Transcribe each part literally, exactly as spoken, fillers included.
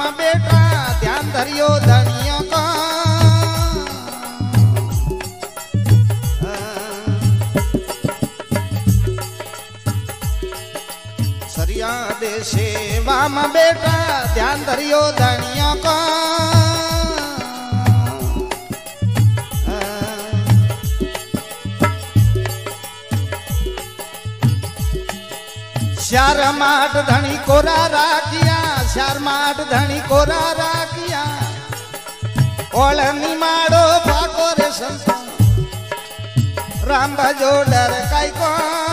में बेटा ध्यान धरियो धनियों का सरिया दे सेवा में बेटा ध्यान धरियो धनियों का श्यार माट धनी कोरा राखिया श्यार माट धनी कोरा राखिया ओळनी माडो भागो रे संत राम भजो डर काई को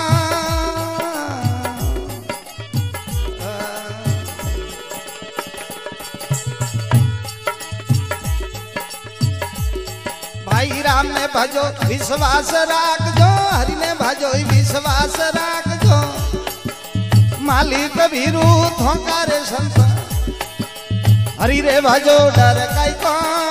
भाई राम ने भजो विश्वास राख जो हरि ने भजो विश्वास राख जो मालिक भीरू थोंकारे संत हरि रे भजो डर काई को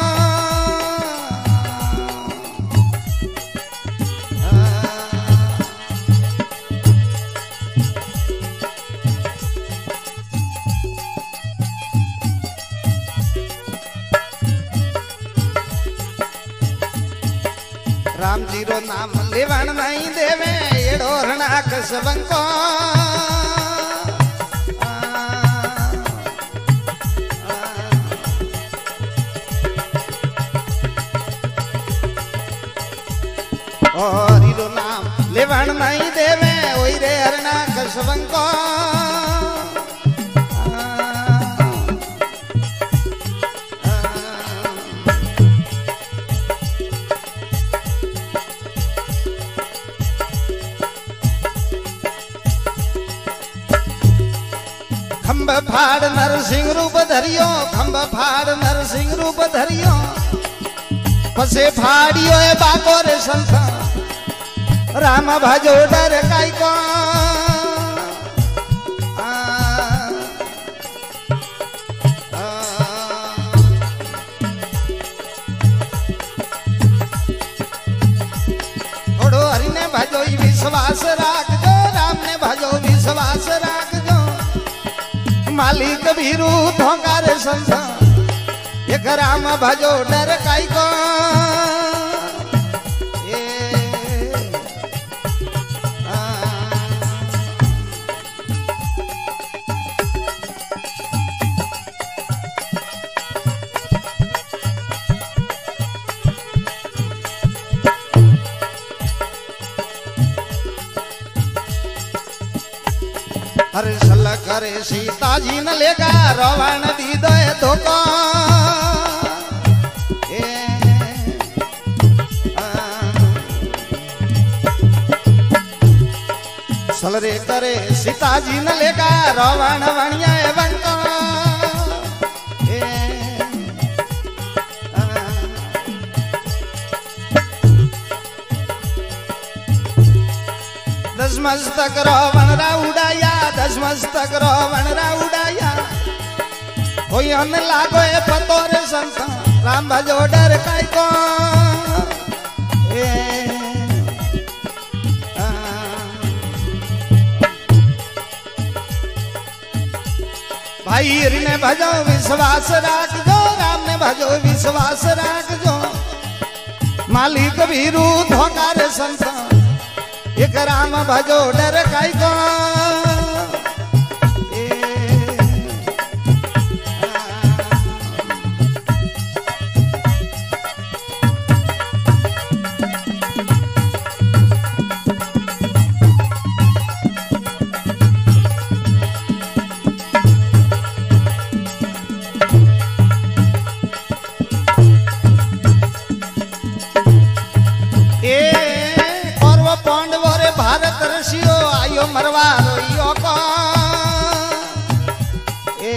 राम जी रो नाम लेवण नहीं देवे एड़ो रणाक सबंको और हीरो नाम लेवण नहीं देवे ओई रे हरना कसवंको खंब फाड़ नरसिंह रूप धरियो खंब फाड़ नरसिंह रूप धरियो पसे फाड़ियो ए बाको रे संत राम भजो डर काई को आ, आ, थोड़ो हरि ने भजो विश्वास राख जो राम ने भजो विश्वास राख जो मालिक भीरू धोखा रे संत एक राम भजो डर काई को हर सल करे सीता जी न लेगा रावण दी दे धोखा सल रे करे सीता जी न लेगा रावण वणिया बंका दस मस्तक रावण रा उड़ाया दस मस्तक रावण रा उड़ाया कोई अन लागो ए पतो रे संत राम भजो डर काई को ए आ, भाई हरि ने भजो विश्वास राख जो राम ने भजो विश्वास राख जो मालिक भीरू धोखा रे संत एक राम भजो डर काई को भारत ऋषियो आयो मरवा रोइयो को ए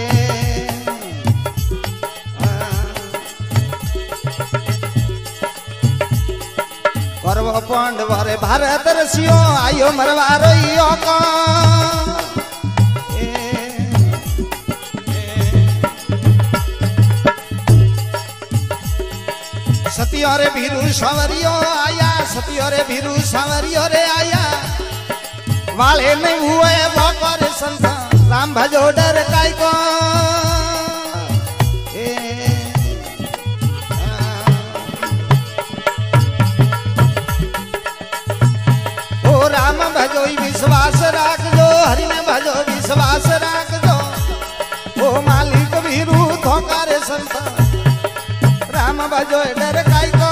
कौरव पांडव रे भारत ऋषियो आयो मरवा रोइयो को सतियो रे भीरू सांवरियो आया सतियो रे भीरू सांवरियो रे आया वाले नहीं हुए वो करे संत राम भजो डर काई को भजो विश्वास राख जो हरि ने भजो विश्वास राख जो ओ मालिक वीरू धोखा रे संत राम भजो डर काई को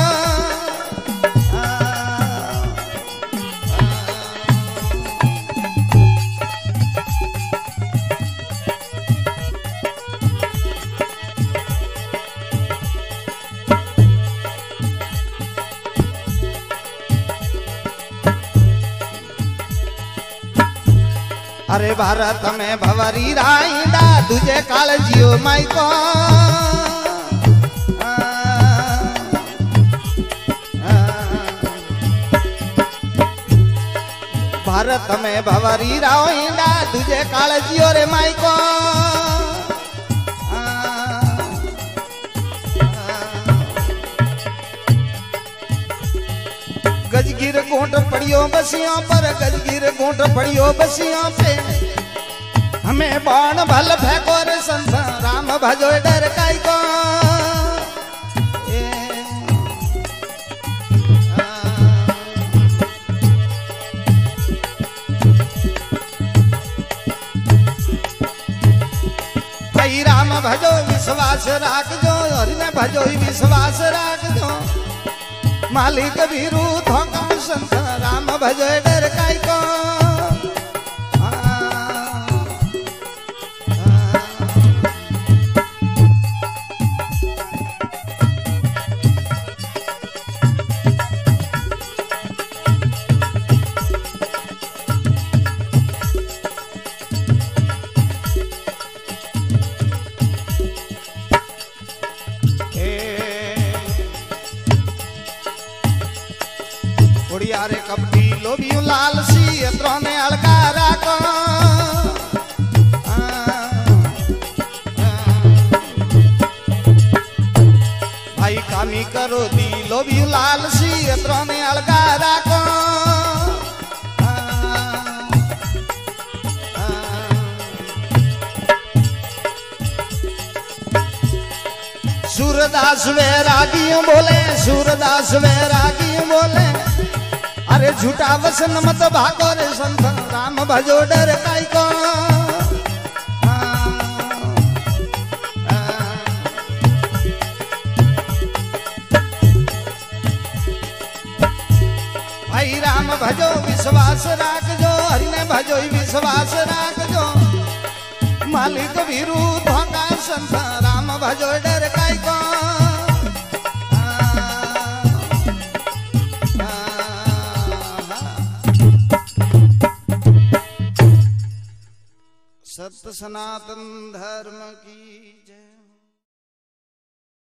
अरे भारत में भवरी राईडा तुझे काल जियो माई को आ, आ, भारत में भवरी राईडा तुझे काल जियो रे माई को आ, गजगिर गोंट पड़ियो बसियों पर गजगिर गोंट पड़ियो बसियों पे हमें बाण भल फेंको रे संत राम भजो डर काई को ए, आ, भाई राम भजो विश्वास राख जो हरि ने भजो विश्वास राख जो मालिक वीरू धोखा संत राम भजो डर काई को आ, उड़िया रे कपटी लोबियों लाल सी त्रोने अलकारा को आ, आ, भाई कामी करो दी लोबियों लाल सी त्रोने अलकारा को आ, आ, सूरदास वैरागियों बोले सूरदास वैरागियों बोले अरे झूठा वसन मत भागो रे संत राम भजो डर काई को आ, आ, भाई राम भजो विश्वास राख जो हरि ने भजो विश्वास राख जो मालिक वीरू धोखा संत राम भजो डर काई को सत्य सनातन धर्म की जय।